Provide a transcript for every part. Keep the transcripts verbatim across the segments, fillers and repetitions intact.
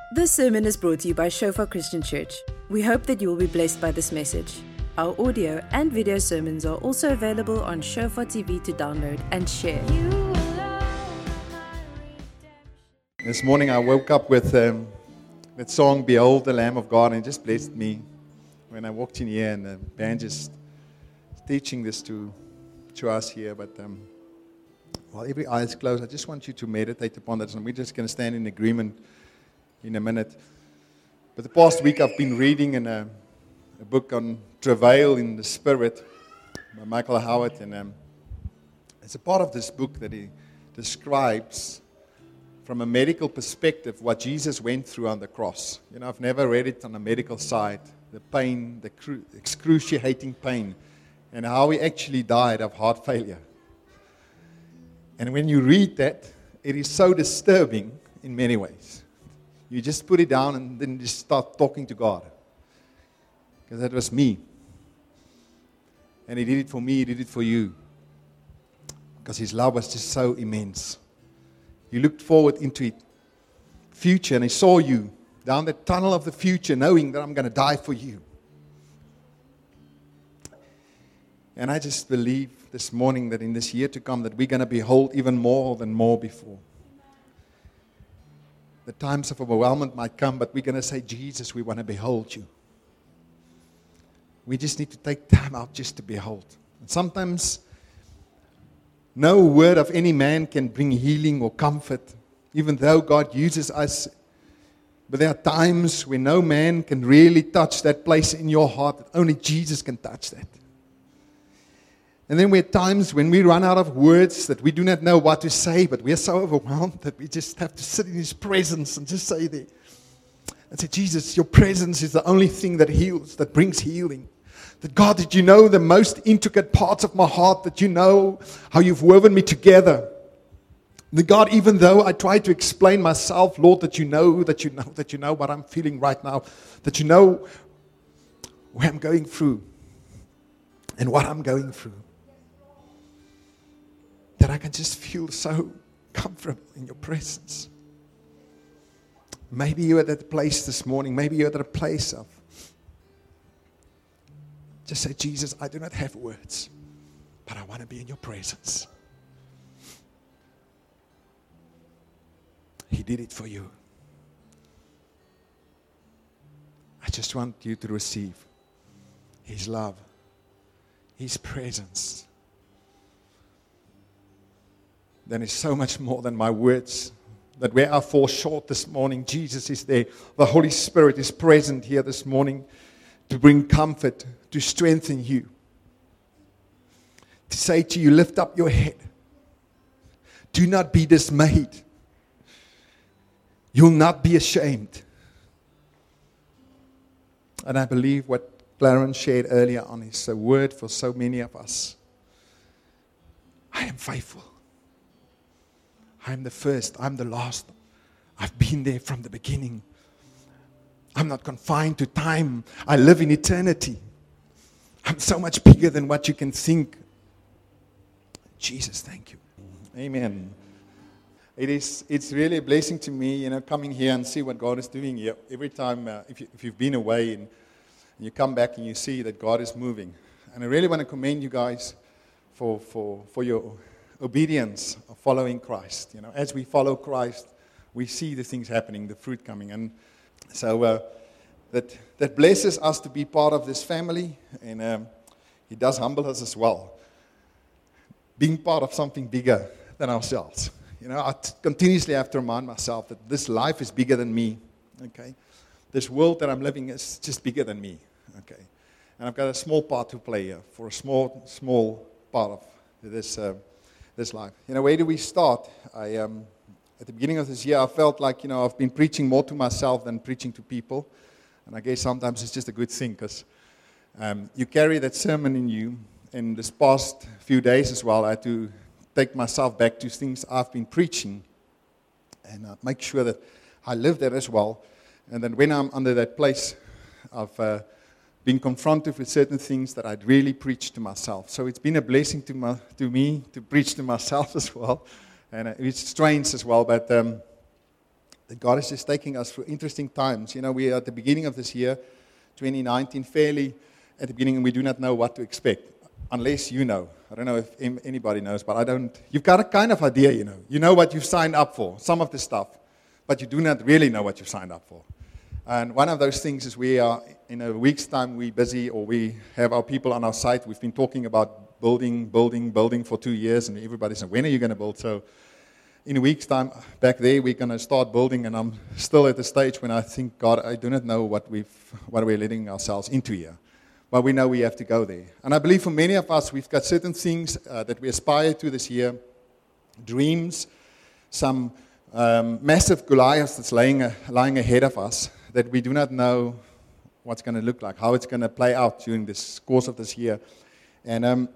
This sermon is brought to you by Shofar Christian Church. We hope that you will be blessed by this message. Our audio and video sermons are also available on Shofar T V to download and share. This morning I woke up with um, that song, Behold the Lamb of God, and it just blessed me when I walked in here and the band just teaching this to, to us here. But um, while every eye is closed, I just want you to meditate upon that, and we're just going to stand in agreement in a minute. But the past week I've been reading in a, a book on travail in the spirit by Michael Howard, and um, it's a part of this book that he describes from a medical perspective what Jesus went through on the cross. You know, I've never read it on the medical side, the pain, the cru- excruciating pain, and how he actually died of heart failure. And when you read that, it is so disturbing in many ways. You just put it down and then just start talking to God. Because that was me. And He did it for me, He did it for you. Because His love was just so immense. You looked forward into it, future, and He saw you down the tunnel of the future, knowing that I'm going to die for you. And I just believe this morning that in this year to come that we're going to behold even more than more before. The times of overwhelmment might come, but we're going to say, Jesus, we want to behold you. We just need to take time out just to behold. And sometimes no word of any man can bring healing or comfort, even though God uses us. But there are times when no man can really touch that place in your heart, that only Jesus can touch that. And then there are times when we run out of words that we do not know what to say, but we are so overwhelmed that we just have to sit in His presence and just say there and say, Jesus, your presence is the only thing that heals, that brings healing. That God, that you know the most intricate parts of my heart, that you know how you've woven me together. That God, even though I try to explain myself, Lord, that you know, that you know, that you know what I'm feeling right now, that you know where I'm going through and what I'm going through. That I can just feel so comfortable in your presence. Maybe you're at that place this morning. Maybe you're at a place of just say, Jesus, I do not have words, but I want to be in your presence. He did it for you. I just want you to receive His love, His presence. Then it's so much more than my words. That where I fall short this morning, Jesus is there. The Holy Spirit is present here this morning to bring comfort, to strengthen you. To say to you, lift up your head. Do not be dismayed. You'll not be ashamed. And I believe what Clarence shared earlier on is a word for so many of us. I am faithful. I'm the first, I'm the last. I've been there from the beginning. I'm not confined to time. I live in eternity. I'm so much bigger than what you can think. Jesus, thank you. Amen. It is, it's really a blessing to me, you know, coming here and see what God is doing here. Every time, uh, if, you, if you've been away and, and you come back and you see that God is moving. And I really want to commend you guys for, for, for your obedience of following Christ. You know, as we follow Christ, we see the things happening, the fruit coming. And so uh, that that blesses us to be part of this family, and um, it does humble us as well. Being part of something bigger than ourselves. You know, I t- continuously have to remind myself that this life is bigger than me. Okay, this world that I'm living is just bigger than me. Okay, and I've got a small part to play here for a small, small part of this. Uh, This life. You know, where do we start? I um, at the beginning of this year, I felt like, you know, I've been preaching more to myself than preaching to people. And I guess sometimes it's just a good thing, because um, you carry that sermon in you. And this past few days as well, I had to take myself back to things I've been preaching and uh, make sure that I live there as well. And then when I'm under that place of uh, being confronted with certain things, that I'd really preach to myself. So it's been a blessing to my, to me to preach to myself as well. And it's strange as well, but um, that God is just taking us through interesting times. You know, we are at the beginning of this year, twenty nineteen, fairly at the beginning, and we do not know what to expect, unless you know. I don't know if anybody knows, but I don't. You've got a kind of idea, you know. You know what you've signed up for, some of the stuff, but you do not really know what you've signed up for. And one of those things is we are, in a week's time, we're busy, or we have our people on our site. We've been talking about building, building, building for two years, and everybody said, when are you going to build? So in a week's time, back there, we're going to start building, and I'm still at the stage when I think, God, I do not know what, we've, what we're letting ourselves into here. But we know we have to go there. And I believe for many of us, we've got certain things uh, that we aspire to this year, dreams, some um, massive Goliaths that's lying, uh, lying ahead of us, that we do not know what's going to look like, how it's going to play out during this course of this year. And um,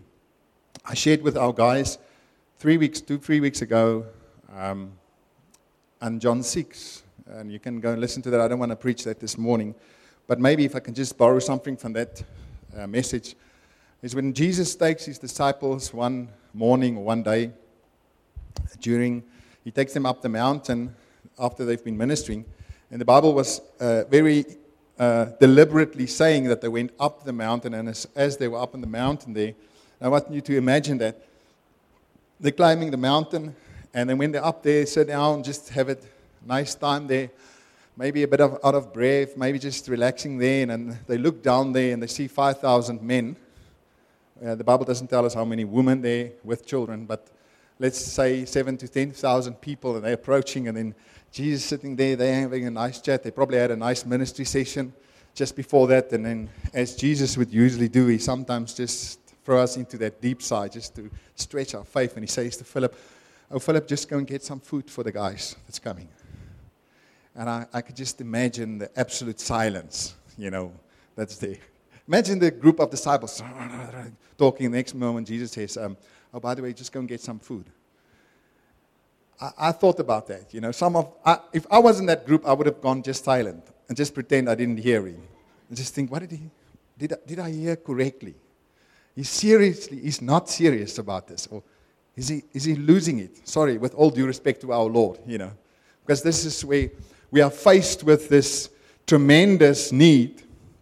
I shared with our guys three weeks, two, three weeks ago, um, on John six. And you can go and listen to that. I don't want to preach that this morning. But maybe if I can just borrow something from that uh, message, is when Jesus takes his disciples one morning or one day during, he takes them up the mountain after they've been ministering. And the Bible was uh, very uh, deliberately saying that they went up the mountain, and as, as they were up on the mountain there, I want you to imagine that they're climbing the mountain, and then when they're up there, sit down, just have a nice time there, maybe a bit of out of breath, maybe just relaxing there, and then they look down there and they see five thousand men. Uh, the Bible doesn't tell us how many women there with children, but let's say seven to ten thousand people, and they're approaching, and then Jesus sitting there, they're having a nice chat. They probably had a nice ministry session just before that, and then as Jesus would usually do, he sometimes just throw us into that deep side just to stretch our faith, and he says to Philip, oh, Philip, just go and get some food for the guys that's coming. And I, I could just imagine the absolute silence, you know, that's there. Imagine the group of disciples talking. The next moment, Jesus says, um, oh, by the way, just go and get some food. I, I thought about that, you know. Some of, I, if I was in that group, I would have gone just silent and just pretend I didn't hear him. And just think, what did he, did I, did I hear correctly? He's seriously, he's not serious about this. Or is he, is he losing it? Sorry, with all due respect to our Lord, you know. Because this is where we are faced with this tremendous need.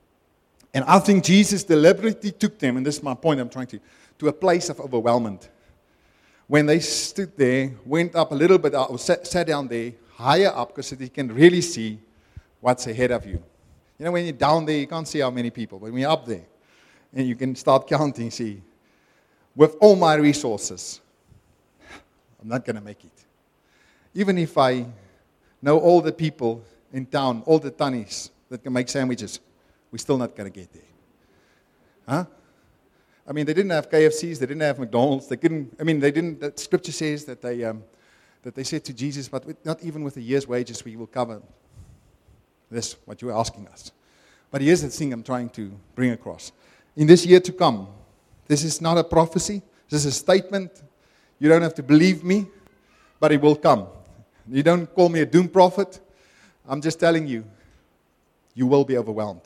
And I think Jesus deliberately took them, and this is my point I'm trying to, to a place of overwhelmment. When they stood there, went up a little bit, or sat, sat down there, higher up, because so that you can really see what's ahead of you. You know, when you're down there, you can't see how many people, but when you're up there, and you can start counting, see, with all my resources, I'm not going to make it. Even if I know all the people in town, all the tannies that can make sandwiches, we're still not going to get there. Huh? I mean, they didn't have K F Cs, they didn't have McDonald's, they couldn't, I mean, they didn't, the scripture says that they um, that they said to Jesus, but with, not even with a year's wages we will cover this, what you're asking us. But here's the thing I'm trying to bring across. In this year to come, this is not a prophecy, this is a statement. You don't have to believe me, but it will come. You don't call me a doom prophet. I'm just telling you, you will be overwhelmed.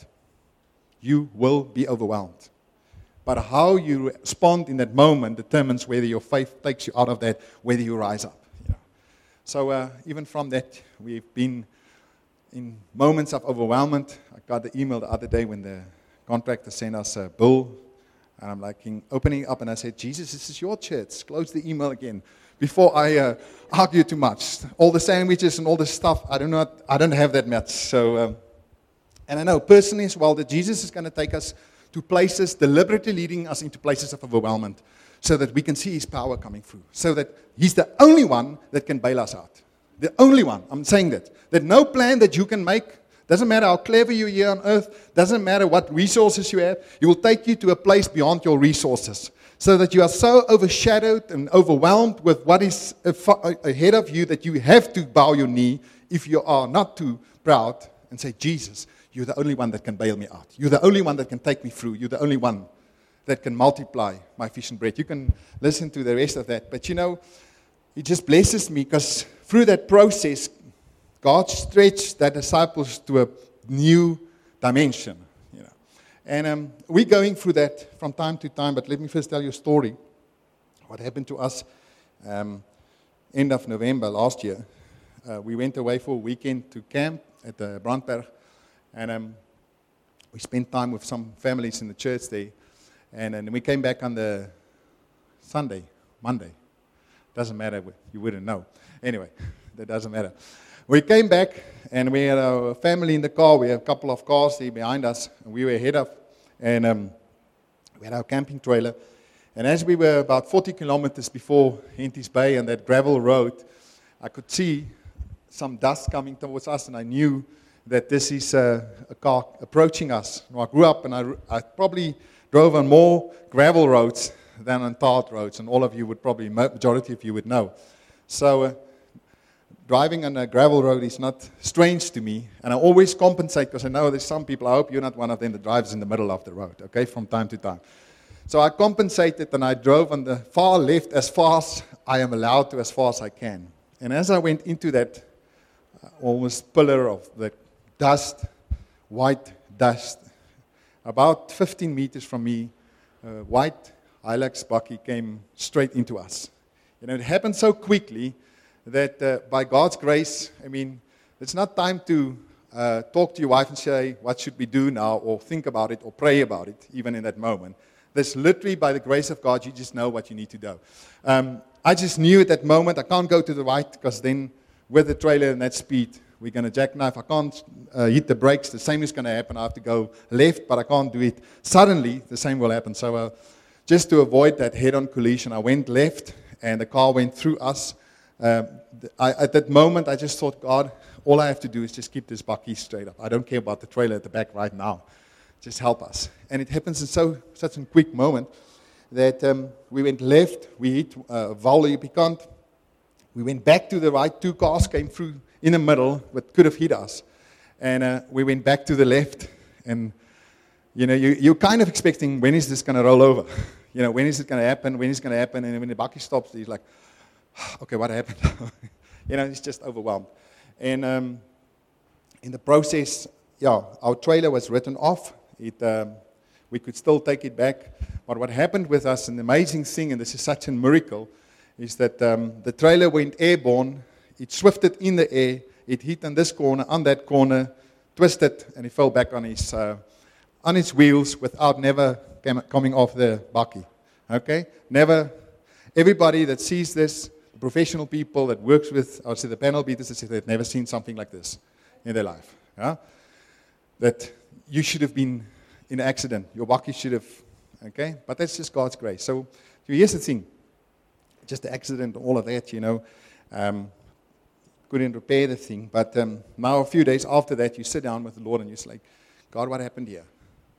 You will be overwhelmed. But how you respond in that moment determines whether your faith takes you out of that, whether you rise up. You know. So uh, even from that, we've been in moments of overwhelmment. I got the email the other day when the contractor sent us a bill. And I'm like opening it up, and I said, Jesus, this is your church. Close the email again. Before I uh, argue too much. All the sandwiches and all this stuff, I do not, I don't have that much. So, um, and I know personally as well that Jesus is going to take us to places, deliberately leading us into places of overwhelmment, so that we can see his power coming through. So that he's the only one that can bail us out. The only one. I'm saying that. That no plan that you can make, doesn't matter how clever you are here on earth, doesn't matter what resources you have, he will take you to a place beyond your resources. So that you are so overshadowed and overwhelmed with what is ahead of you that you have to bow your knee if you are not too proud and say, Jesus, you're the only one that can bail me out. You're the only one that can take me through. You're the only one that can multiply my fish and bread. You can listen to the rest of that. But you know, it just blesses me because through that process, God stretched the disciples to a new dimension. You know, and um, we're going through that from time to time. But let me first tell you a story. What happened to us um, end of November last year. uh, we went away for a weekend to camp at the Brandberg, and um, we spent time with some families in the church there, and then we came back on the Sunday, Monday. Doesn't matter, you wouldn't know. Anyway, that doesn't matter. We came back, and we had a family in the car. We had a couple of cars there behind us, and we were ahead of, and um, we had our camping trailer. And as we were about forty kilometers before Henties Bay and that gravel road, I could see some dust coming towards us, and I knew that this is a, a car approaching us. Now, I grew up, and I, I probably drove on more gravel roads than on tarred roads, and all of you would probably, majority of you would know. So uh, driving on a gravel road is not strange to me, and I always compensate, because I know there's some people, I hope you're not one of them that drives in the middle of the road, okay, from time to time. So I compensated, and I drove on the far left as far as I am allowed to, as far as I can. And as I went into that uh, almost pillar of the dust, white dust, about fifteen meters from me, uh, white Hilux bakkie came straight into us. You know, it happened so quickly that uh, by God's grace, I mean, it's not time to uh, talk to your wife and say, what should we do now, or think about it, or pray about it, even in that moment. There's literally, by the grace of God, you just know what you need to do. Um, I just knew at that moment, I can't go to the right, because then with the trailer and that speed, we're going to jackknife. I can't uh, hit the brakes. The same is going to happen. I have to go left, but I can't do it. Suddenly, the same will happen. So uh, just to avoid that head-on collision, I went left, and the car went through us. Uh, I, at that moment, I just thought, God, all I have to do is just keep this bakkie straight up. I don't care about the trailer at the back right now. Just help us. And it happens in so such a quick moment that um, we went left, we hit uh, Valle Pikant. We went back to the right. Two cars came through in the middle, but could have hit us. And uh, we went back to the left, and you know, you, you're kind of expecting, when is this going to roll over? You know, when is it going to happen? When is it going to happen? And when the bakkie stops, he's like, okay, what happened? You know, he's just overwhelmed. And um, in the process, yeah, our trailer was written off. It, um, we could still take it back. But what happened with us, an amazing thing, and this is such a miracle, is that um, the trailer went airborne. It swifted in the air. It hit on this corner, on that corner, twisted, and it fell back on his uh, on its wheels without never came, coming off the bakkie. Okay? Never. Everybody that sees this, the professional people that works with, I would say the panel beaters, that say they've never seen something like this in their life. Yeah? That you should have been in an accident. Your bakkie should have, okay? But that's just God's grace. So here's the thing. Just the accident, all of that, you know. Um, couldn't repair the thing. But um, now a few days after that, you sit down with the Lord and you're just like, God, what happened here?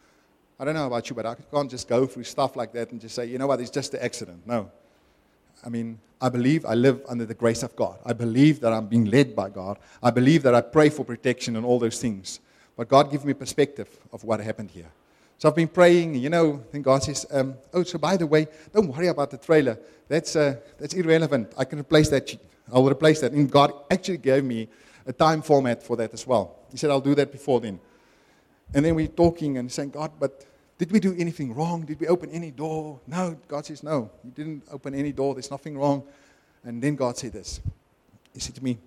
I don't know about you, but I can't just go through stuff like that and just say, you know what, it's just an accident. No. I mean, I believe I live under the grace of God. I believe that I'm being led by God. I believe that I pray for protection and all those things. But God gave me perspective of what happened here. So I've been praying, you know, and God says, um, oh, so by the way, don't worry about the trailer. That's uh, that's irrelevant. I can replace that. I'll replace that. And God actually gave me a time format for that as well. He said, I'll do that before then. And then we're talking and saying, God, but did we do anything wrong? Did we open any door? No. God says, no. You didn't open any door. There's nothing wrong. And then God said this. He said to me,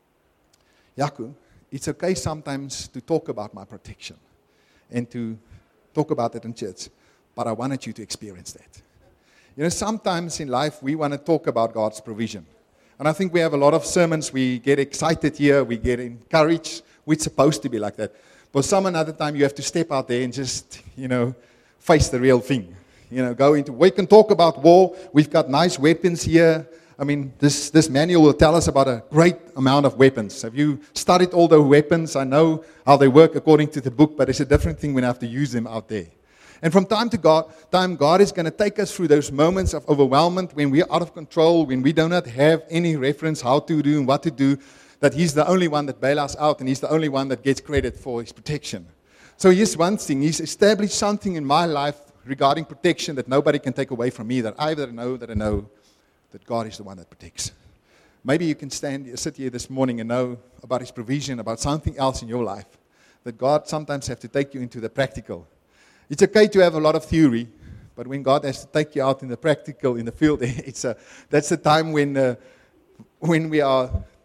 Jaco, it's okay sometimes to talk about my protection and to talk about it in church, but I wanted you to experience that. You know, sometimes in life we want to talk about God's provision. And I think we have a lot of sermons, we get excited here, we get encouraged. We're supposed to be like that. But some another time you have to step out there and just, you know, face the real thing. You know, go into, we can talk about war. We've got nice weapons here. I mean, this, this manual will tell us about a great amount of weapons. Have you studied all the weapons? I know how they work according to the book, but it's a different thing when I have to use them out there. And from time to God, time, God is going to take us through those moments of overwhelmment when we're out of control, when we do not have any reference how to do and what to do, that He's the only one that bails us out and He's the only one that gets credit for His protection. So here's one thing. He's established something in my life regarding protection that nobody can take away from me, that I that I know that I know that God is the one that protects. Maybe you can stand, sit here this morning and know about His provision, about something else in your life, that God sometimes has to take you into the practical. It's okay to have a lot of theory, but when God has to take you out in the practical, in the field, it's a, that's the time when uh, when we are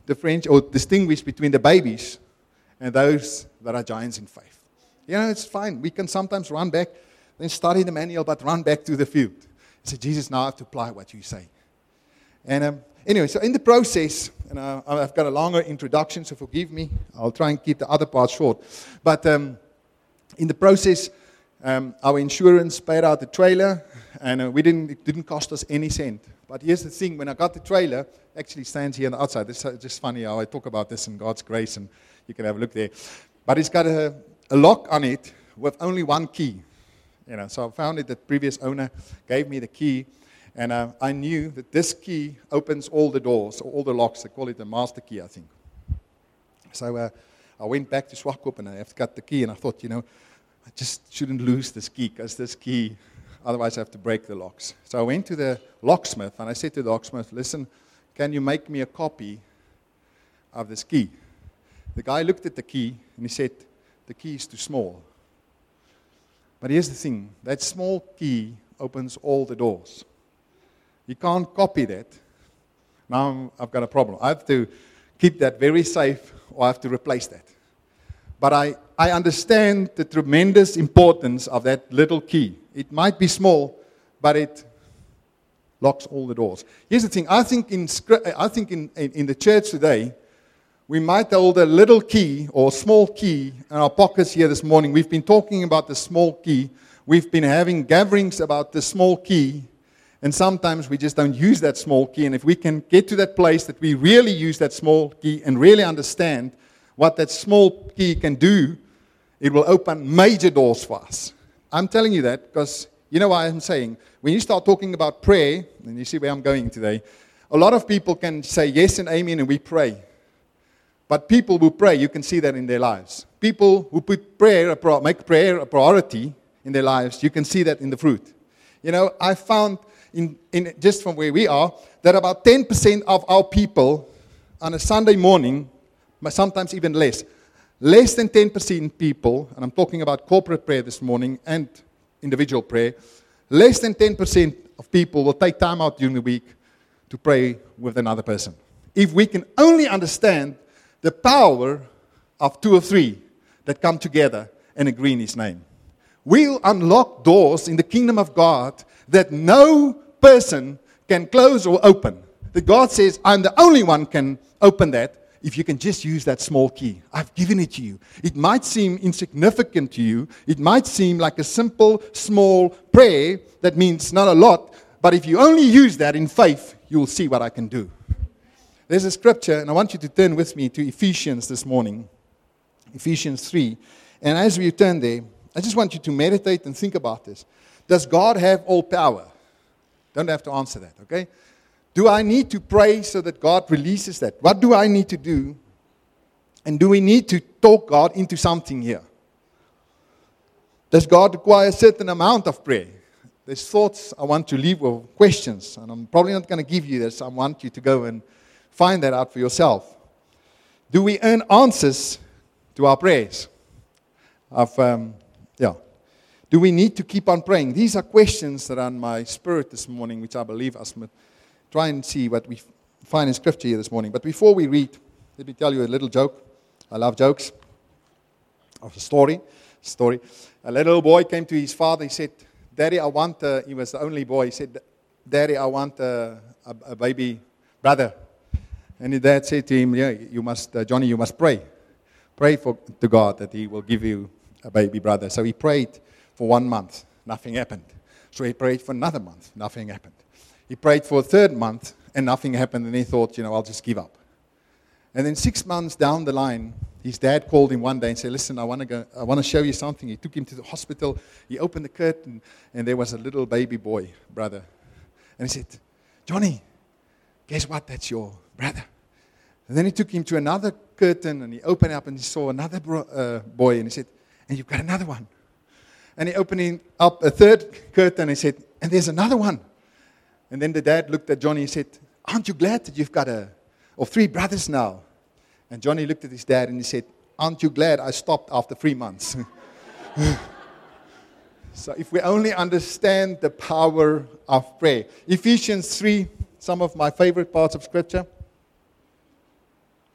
differentiate or distinguish between the babies and those that are giants in faith. You know, it's fine. We can sometimes run back, then study the manual, but run back to the field. Say, Jesus, now I have to apply what you say. And um, anyway, so in the process, and uh, I've got a longer introduction, so forgive me. I'll try and keep the other part short. But um, in the process, um, our insurance paid out the trailer, and uh, we didn't. It didn't cost us any cent. But here's the thing: when I got the trailer, it actually stands here on the outside. This is just funny how I talk about this in God's grace, and you can have a look there. But it's got a, a lock on it with only one key. You know, so I found it. The previous owner gave me the key, and uh, I knew that this key opens all the doors, all the locks. They call it the master key, I think. So uh, I went back to Swakop, and I have got the key, and I thought, you know, I just shouldn't lose this key, because this key, otherwise I have to break the locks. So I went to the locksmith, and I said to the locksmith, listen, can you make me a copy of this key? The guy looked at the key, and he said, the key is too small. But here's the thing, that small key opens all the doors. You can't copy that. Now I've got a problem. I have to keep that very safe, or I have to replace that. But I, I understand the tremendous importance of that little key. It might be small, but it locks all the doors. Here's the thing, I think in, I think in, in, in the church today, we might hold a little key or small key in our pockets here this morning. We've been talking about the small key. We've been having gatherings about the small key. And sometimes we just don't use that small key. And if we can get to that place that we really use that small key and really understand what that small key can do, it will open major doors for us. I'm telling you that because you know what I'm saying. When you start talking about prayer, and you see where I'm going today, a lot of people can say yes and amen and we pray. But people who pray, you can see that in their lives. People who put prayer, make prayer a priority in their lives, you can see that in the fruit. You know, I found, in, in just from where we are, that about ten percent of our people on a Sunday morning, sometimes even less, less than ten percent people, and I'm talking about corporate prayer this morning and individual prayer, less than ten percent of people will take time out during the week to pray with another person. If we can only understand the power of two or three that come together and agree in His name, we'll unlock doors in the kingdom of God that no person can close or open. That God says, I'm the only one can open that if you can just use that small key. I've given it to you. It might seem insignificant to you. It might seem like a simple, small prayer that means not a lot. But if you only use that in faith, you'll see what I can do. There's a scripture, and I want you to turn with me to Ephesians this morning. Ephesians three. And as we turn there, I just want you to meditate and think about this. Does God have all power? Don't have to answer that, okay? Do I need to pray so that God releases that? What do I need to do? And do we need to talk God into something here? Does God require a certain amount of prayer? There's thoughts I want to leave with, questions, and I'm probably not going to give you this. I want you to go and find that out for yourself. Do we earn answers to our prayers? Of, um, yeah. Do we need to keep on praying? These are questions that are in my spirit this morning, which I believe us must try and see what we find in Scripture here this morning. But before we read, let me tell you a little joke. I love jokes. Of a story. Story. A little boy came to his father. He said, Daddy, I want, a, he was the only boy. He said, Daddy, I want a, a, a baby brother. And his dad said to him, yeah, you must, uh, Johnny, you must pray. Pray for to God that He will give you a baby brother. So he prayed for one month. Nothing happened. So he prayed for another month. Nothing happened. He prayed for a third month, and nothing happened. And he thought, you know, I'll just give up. And then six months down the line, his dad called him one day and said, listen, I want to go. I want to show you something. He took him to the hospital. He opened the curtain, and there was a little baby boy, brother. And he said, Johnny, guess what? That's your brother. And then he took him to another curtain, and he opened up, and he saw another bro- uh, boy, and he said, and you've got another one. And he opened up a third curtain, and he said, and there's another one. And then the dad looked at Johnny and said, aren't you glad that you've got a, or three brothers now? And Johnny looked at his dad, and he said, aren't you glad I stopped after three months? So if we only understand the power of prayer. Ephesians three, some of my favorite parts of Scripture.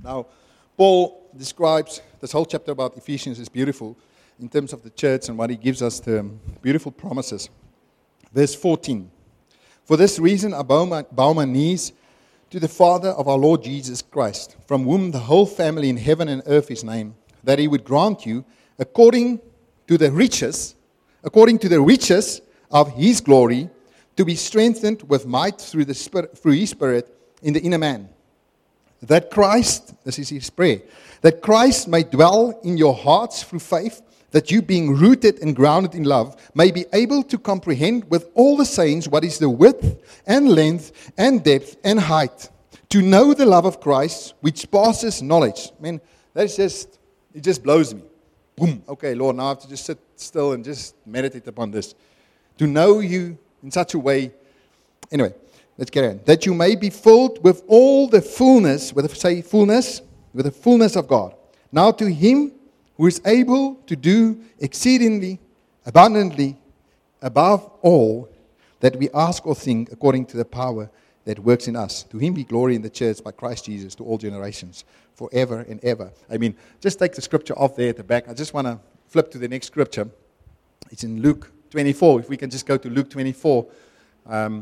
Now, Paul describes this whole chapter about Ephesians is beautiful in terms of the church and what he gives us the beautiful promises. Verse fourteen. For this reason I bow my, bow my knees to the Father of our Lord Jesus Christ, from whom the whole family in heaven and earth is named, that he would grant you, according to the riches, according to the riches of his glory, to be strengthened with might through the Spirit, through his Spirit in the inner man. That Christ, this is his prayer, that Christ may dwell in your hearts through faith, that you, being rooted and grounded in love, may be able to comprehend with all the saints what is the width and length and depth and height, to know the love of Christ, which passes knowledge. I mean, that's just, it just blows me. Boom. Okay, Lord, now I have to just sit still and just meditate upon this. To know you in such a way. Anyway, let's get on. That you may be filled with all the fullness, with say fullness, with the fullness of God. Now to him who is able to do exceedingly, abundantly, above all that we ask or think, according to the power that works in us. To him be glory in the church by Christ Jesus to all generations, forever and ever. I mean, just take the scripture off there at the back. I just want to flip to the next scripture. It's in Luke twenty-four. If we can just go to Luke twenty-four. Um,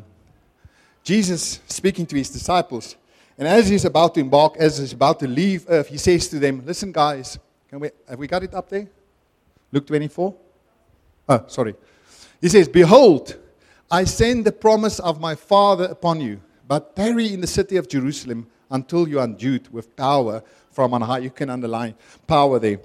Jesus speaking to his disciples. And as he's about to embark, as he's about to leave earth, he says to them, listen guys, can we, have we got it up there? Luke twenty-four? Oh, sorry. He says, behold, I send the promise of my Father upon you, but tarry in the city of Jerusalem until you are endued with power from on high. You can underline power there.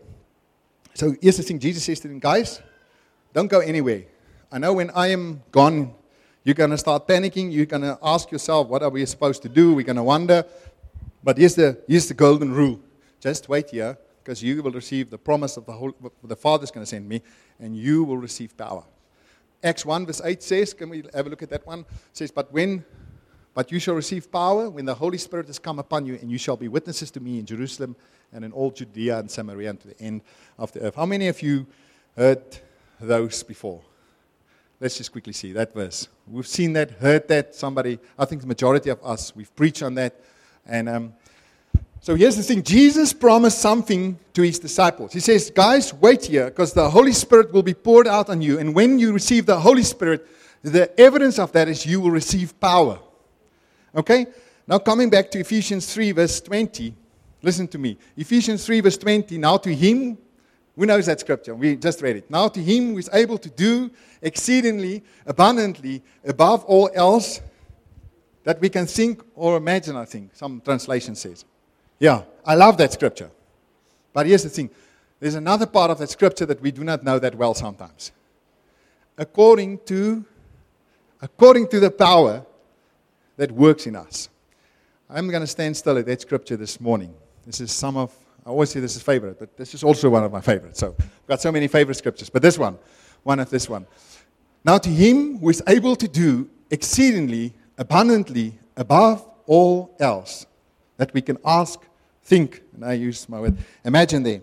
So here's the thing, Jesus says to them, guys, don't go anywhere. I know when I am gone, you're going to start panicking. You're going to ask yourself, what are we supposed to do? We're going to wonder. But here's the, here's the golden rule. Just wait here, because you will receive the promise of the whole, the Father's going to send me, and you will receive power. Acts one verse eight says, can we have a look at that one? It says, but when, but you shall receive power when the Holy Spirit has come upon you, and you shall be witnesses to me in Jerusalem and in all Judea and Samaria and to the end of the earth. How many of you heard those before? Let's just quickly see that verse. We've seen that, heard that. Somebody, I think the majority of us, we've preached on that. And um, so here's the thing. Jesus promised something to his disciples. He says, guys, wait here, because the Holy Spirit will be poured out on you. And when you receive the Holy Spirit, the evidence of that is you will receive power. Okay? Now coming back to Ephesians three verse twenty. Listen to me. Ephesians three verse twenty. Now to him, who knows that scripture? We just read it. Now to him who is able to do exceedingly, abundantly, above all else that we can think or imagine, I think. Some translation says. Yeah, I love that scripture. But here's the thing. There's another part of that scripture that we do not know that well sometimes. According to, according to the power that works in us. I'm going to stand still at that scripture this morning. This is some of, I always say this is favorite, but this is also one of my favorites. So I've got so many favorite scriptures. But this one, one of this one. Now to him who is able to do exceedingly, abundantly, above all else that we can ask, think, and I use my word, imagine there.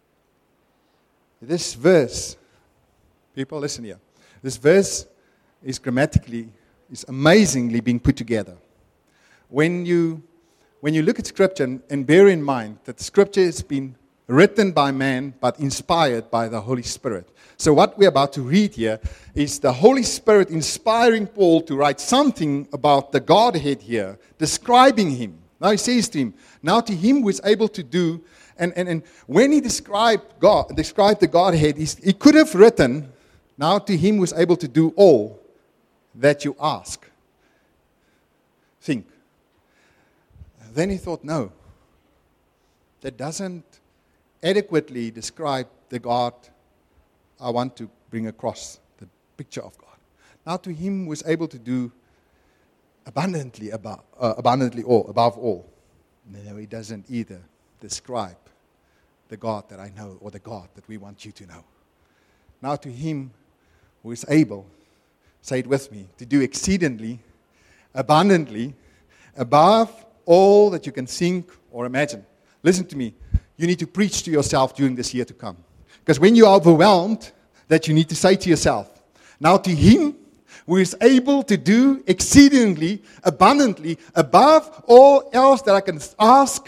This verse, people listen here, this verse is grammatically, is amazingly being put together. When you, when you look at Scripture, and, and bear in mind that Scripture has been written by man, but inspired by the Holy Spirit. So what we're about to read here is the Holy Spirit inspiring Paul to write something about the Godhead here, describing him. Now he says to him, now to him who is able to do, and, and, and when he described God, described the Godhead, he could have written, now to him who is able to do all that you ask. Think. Then he thought, no, that doesn't adequately describe the God I want to bring across, the picture of God. Now to him who is able to do abundantly above, uh, abundantly all, above all. No, he doesn't either describe the God that I know or the God that we want you to know. Now to him who is able, say it with me, to do exceedingly, abundantly, above all that you can think or imagine. Listen to me. You need to preach to yourself during this year to come. Because when you are overwhelmed, that you need to say to yourself, now to him who is able to do exceedingly, abundantly, above all else that I can ask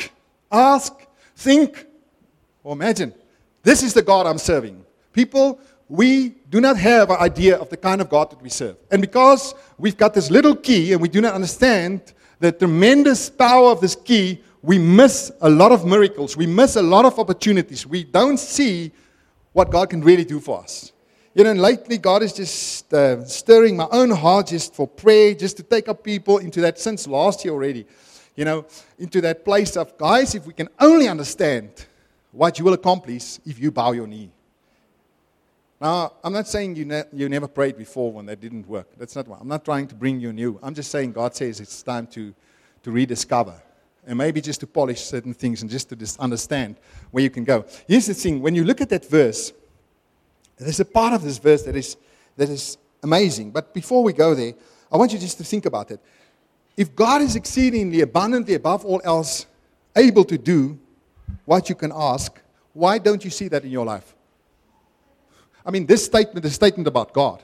ask, think, or imagine. This is the God I'm serving. People, we do not have an idea of the kind of God that we serve. And because we've got this little key and we do not understand the tremendous power of this key, we miss a lot of miracles. We miss a lot of opportunities. We don't see what God can really do for us. You know, and lately God is just uh, stirring my own heart just for prayer, just to take up people into that, since last year already, you know, into that place of, guys, if we can only understand what you will accomplish if you bow your knee. Now, I'm not saying you, ne- you never prayed before when that didn't work. That's not what. I'm not trying to bring you new. I'm just saying God says it's time to, to rediscover. And maybe just to polish certain things and just to just understand where you can go. Here's the thing. When you look at that verse, there's a part of this verse that is that is amazing. But before we go there, I want you just to think about it. If God is exceedingly abundantly above all else able to do what you can ask, why don't you see that in your life? I mean, this statement is a statement about God.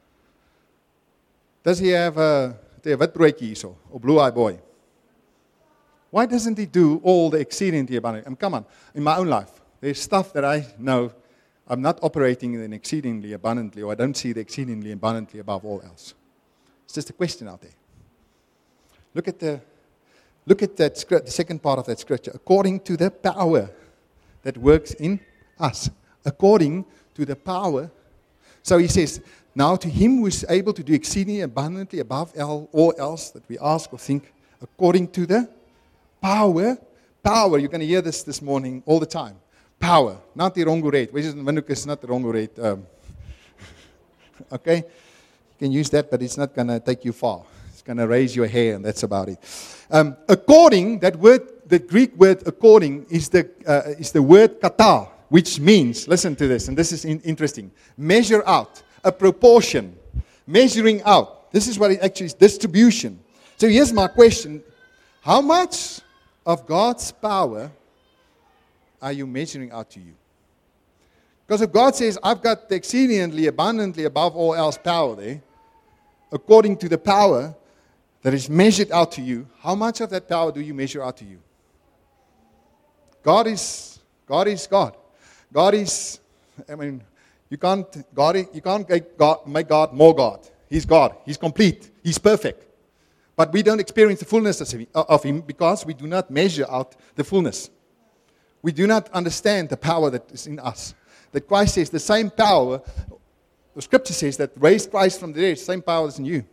Does he have a, a wit broodjie hierso, or blue-eye boy? Why doesn't he do all the exceedingly abundantly? I mean, come on, in my own life, there's stuff that I know I'm not operating in exceedingly abundantly, or I don't see the exceedingly abundantly above all else. It's just a question out there. Look at the, look at that script, the second part of that scripture. According to the power that works in us. According to the power. So he says, now to him who is able to do exceedingly abundantly above all else that we ask or think, according to the power. Power, you're going to hear this this morning all the time. Power, not the rongoret. Which is Windhoek is not the rongoret. Um, okay? You can use that, but it's not going to take you far. It's going to raise your hair, and that's about it. Um, according, that word, the Greek word according, is the uh, is the word kata, which means, listen to this, and this is in, interesting, measure out, a proportion, measuring out. This is what it actually is, distribution. So here's my question. How much of God's power are you measuring out to you? Because if God says, I've got the exceedingly abundantly above all else power there, according to the power that is measured out to you, how much of that power do you measure out to you? God is God is God. God is, I mean, you can't God you can't make God, make God more God. He's God. He's complete. He's perfect. But we don't experience the fullness of Him because we do not measure out the fullness. We do not understand the power that is in us. That Christ says the same power, the scripture says that raised Christ from the dead, the same power is in you.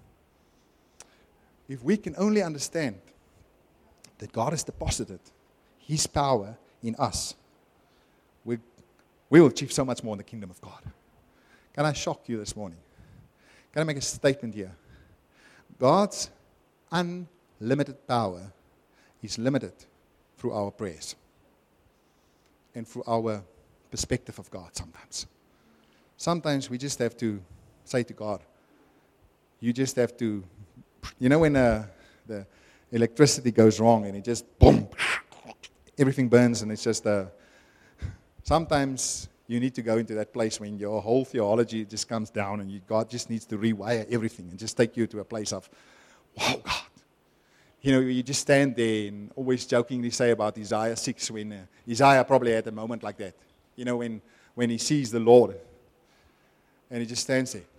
If we can only understand that God has deposited His power in us, we, we will achieve so much more in the kingdom of God. Can I shock you this morning? Can I make a statement here? God's unlimited power is limited through our prayers and through our perspective of God sometimes. Sometimes we just have to say to God, you just have to, you know when uh, the electricity goes wrong and it just, boom, everything burns and it's just, uh, sometimes you need to go into that place when your whole theology just comes down and you, God just needs to rewire everything and just take you to a place of, wow, God. You know, you just stand there and always jokingly say about Isaiah six when uh, Isaiah probably had a moment like that. You know, when, when he sees the Lord and he just stands there.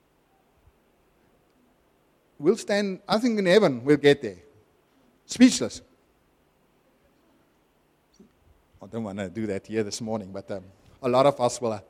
We'll stand, I think in heaven we'll get there. Speechless. I don't want to do that here this morning, but um, a lot of us will. Uh,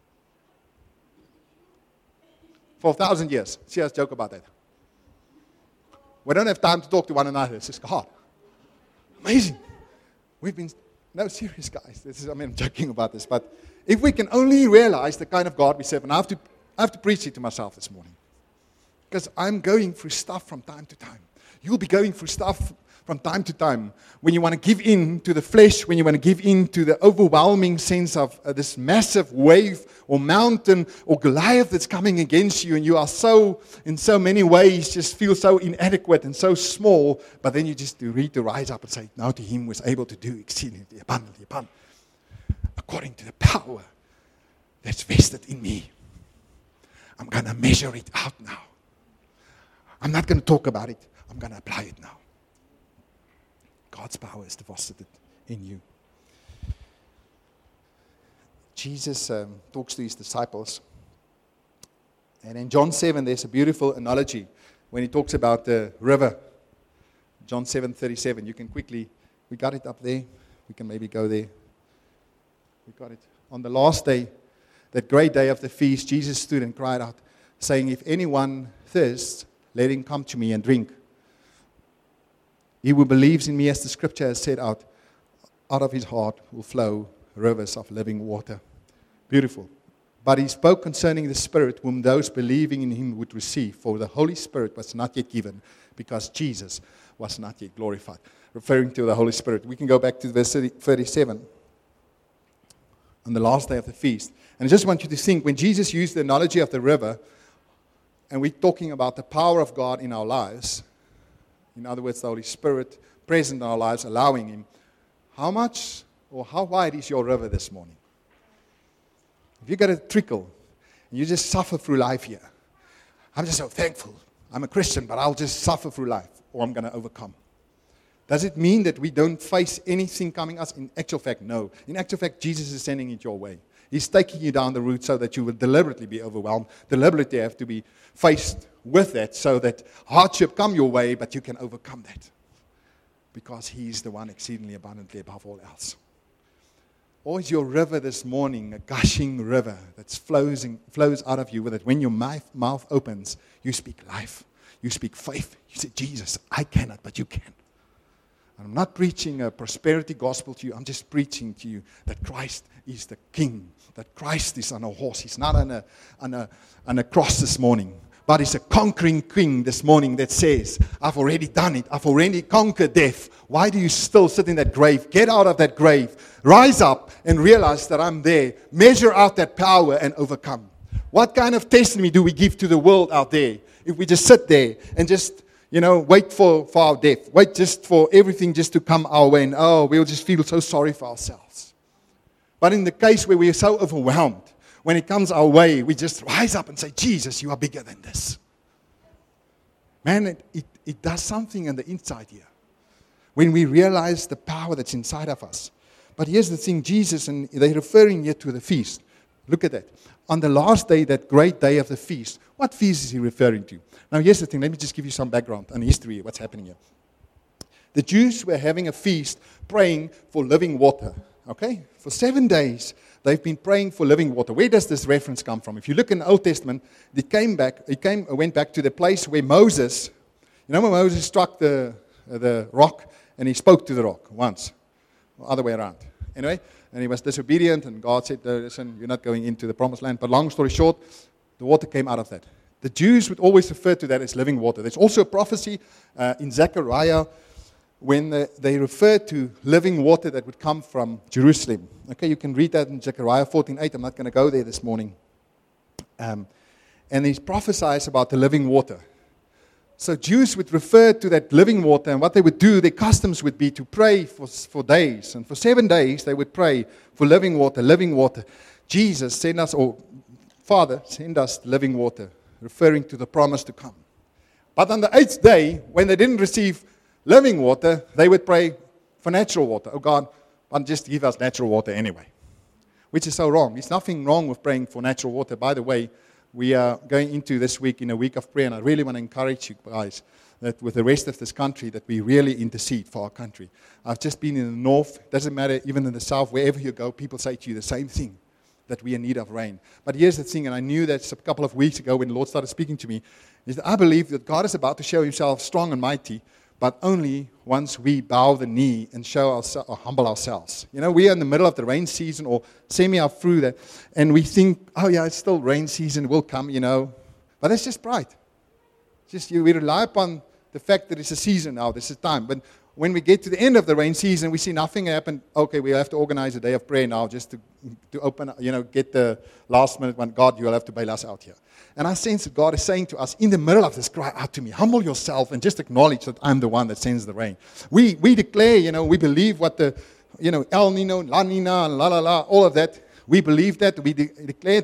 for a thousand years. See us joke about that. We don't have time to talk to one another. It's just God. Amazing. We've been, no, serious guys. This is, I mean, I'm joking about this, but if we can only realize the kind of God we serve, and I have to, I have to preach it to myself this morning, because I'm going through stuff from time to time. You'll be going through stuff from time to time when you want to give in to the flesh, when you want to give in to the overwhelming sense of uh, this massive wave or mountain or Goliath that's coming against you, and you are so, in so many ways, just feel so inadequate and so small, but then you just read to rise up and say, now to him was able to do exceedingly abundantly abundant, according to the power that's vested in me. I'm going to measure it out now. I'm not going to talk about it. I'm going to apply it now. God God's power is deposited in you. Jesus um, talks to his disciples. And in John seven, there's a beautiful analogy when he talks about the river. John seven thirty-seven. You can quickly, we got it up there. We can maybe go there. We got it. On the last day, that great day of the feast, Jesus stood and cried out, saying, if anyone thirsts, let him come to me and drink. He who believes in me, as the scripture has said, out, out of his heart will flow rivers of living water. Beautiful. But he spoke concerning the Spirit, whom those believing in him would receive. For the Holy Spirit was not yet given, because Jesus was not yet glorified. Referring to the Holy Spirit. We can go back to verse thirty-seven. On the last day of the feast. And I just want you to think, when Jesus used the analogy of the river, and we're talking about the power of God in our lives, in other words, the Holy Spirit present in our lives, allowing him, how much or how wide is your river this morning? If you got a trickle, and you just suffer through life here, I'm just so thankful. I'm a Christian, but I'll just suffer through life, or I'm going to overcome. Does it mean that we don't face anything coming us? In actual fact, no. In actual fact, Jesus is sending it your way. He's taking you down the route so that you will deliberately be overwhelmed, deliberately have to be faced with that, so that hardship come your way, but you can overcome that. Because he's the one exceedingly abundantly above all else. Or is your river this morning a gushing river that flows, in, flows out of you, with it when your mouth, mouth opens, you speak life, you speak faith. You say, Jesus, I cannot, but you can. And I'm not preaching a prosperity gospel to you. I'm just preaching to you that Christ is the King, that Christ is on a horse. He's not on a, on a, on a cross this morning, but he's a conquering King this morning that says, I've already done it. I've already conquered death. Why do you still sit in that grave? Get out of that grave. Rise up and realize that I'm there. Measure out that power and overcome. What kind of testimony do we give to the world out there if we just sit there and just, you know, wait for, for our death? Wait just for everything just to come our way, and oh, we'll just feel so sorry for ourselves. But in the case where we are so overwhelmed, when it comes our way, we just rise up and say, Jesus, you are bigger than this. Man, it, it, it does something on the inside here. When we realize the power that's inside of us. But here's the thing, Jesus, and they're referring here to the feast. Look at that. On the last day, that great day of the feast, what feast is he referring to? Now, here's the thing. Let me just give you some background and history of what's happening here. The Jews were having a feast praying for living water. Okay? For seven days, they've been praying for living water. Where does this reference come from? If you look in the Old Testament, it came back, it came, went back to the place where Moses, you know when Moses struck the, uh, the rock, and he spoke to the rock once, or other way around. Anyway, and he was disobedient, and God said, listen, you're not going into the promised land. But long story short, the water came out of that. The Jews would always refer to that as living water. There's also a prophecy uh, in Zechariah when the, they refer to living water that would come from Jerusalem. Okay, you can read that in Zechariah fourteen eight. I'm not going to go there this morning. Um, and he prophesies about the living water. So Jews would refer to that living water, and what they would do, their customs would be to pray for, for days. And for seven days, they would pray for living water, living water. Jesus, send us, or Father, send us living water, referring to the promise to come. But on the eighth day, when they didn't receive living water, they would pray for natural water. Oh God, but just give us natural water anyway. Which is so wrong. There's nothing wrong with praying for natural water. By the way, we are going into this week in a week of prayer, and I really want to encourage you guys that with the rest of this country, that we really intercede for our country. I've just been in the north. It doesn't matter, even in the south, wherever you go, people say to you the same thing, that we are in need of rain. But here's the thing, and I knew that a couple of weeks ago when the Lord started speaking to me, is that I believe that God is about to show himself strong and mighty, but only once we bow the knee and show ourselves, or humble ourselves. You know, we are in the middle of the rain season, or semi out through that, and we think, oh yeah, it's still rain season, will come, you know. But that's just pride. Just you, we rely upon the fact that it's a season now, this is time. But when we get to the end of the rain season, we see nothing happen. Okay, we have to organize a day of prayer now just to, to open, you know, get the last minute one. God, you will have to bail us out here. And I sense that God is saying to us, in the middle of this, cry out to me, humble yourself and just acknowledge that I'm the one that sends the rain. We we declare, you know, we believe what the, you know, El Nino, La Nina, and la la la, all of that. We believe that, we de- declare that.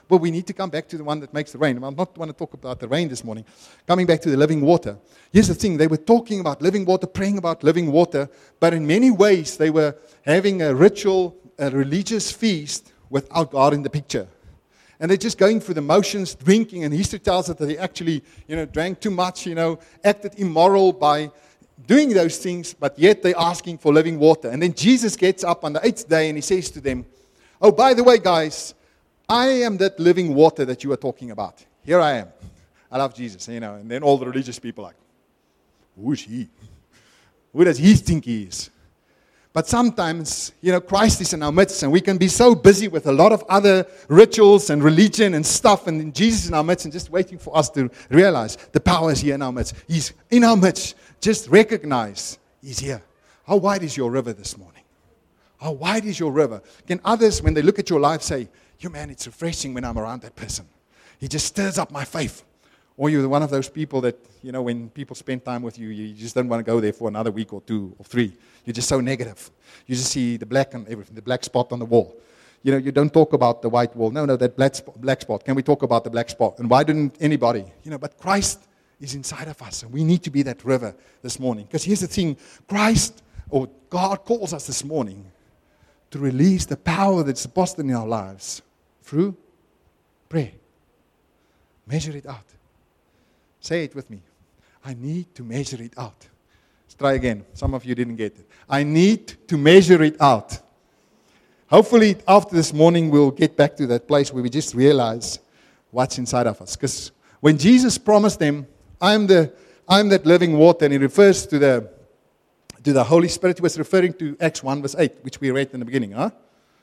But we need to come back to the one that makes the rain. I'm not want to talk about the rain this morning. Coming back to the living water. Here's the thing. They were talking about living water, praying about living water. But in many ways, they were having a ritual, a religious feast without God in the picture. And they're just going through the motions, drinking. And history tells us that they actually, you know, drank too much, you know, acted immoral by doing those things. But yet they're asking for living water. And then Jesus gets up on the eighth day and he says to them, oh, by the way, guys, I am that living water that you are talking about. Here I am. I love Jesus, you know. And then all the religious people are like, who is he? Who does he think he is? But sometimes, you know, Christ is in our midst, and we can be so busy with a lot of other rituals and religion and stuff, and Jesus is in our midst and just waiting for us to realize the power is here in our midst. He's in our midst. Just recognize he's here. How wide is your river this morning? How wide is your river? Can others, when they look at your life, say, you man, it's refreshing when I'm around that person. He just stirs up my faith. Or you're one of those people that, you know, when people spend time with you, you just don't want to go there for another week or two or three. You're just so negative. You just see the black and everything, the black spot on the wall. You know, you don't talk about the white wall. No, no, that black spot, black spot. Can we talk about the black spot? And why didn't anybody? You know, but Christ is inside of us, and we need to be that river this morning. Because here's the thing. Christ, or God calls us this morning to release the power that's deposited in our lives through prayer. Measure it out. Say it with me. I need to measure it out. Let's try again. Some of you didn't get it. I need to measure it out. Hopefully, after this morning, we'll get back to that place where we just realize what's inside of us. Because when Jesus promised them, I'm the I'm that living water, and he refers to the to the Holy Spirit, he was referring to Acts one verse eight, which we read in the beginning, huh?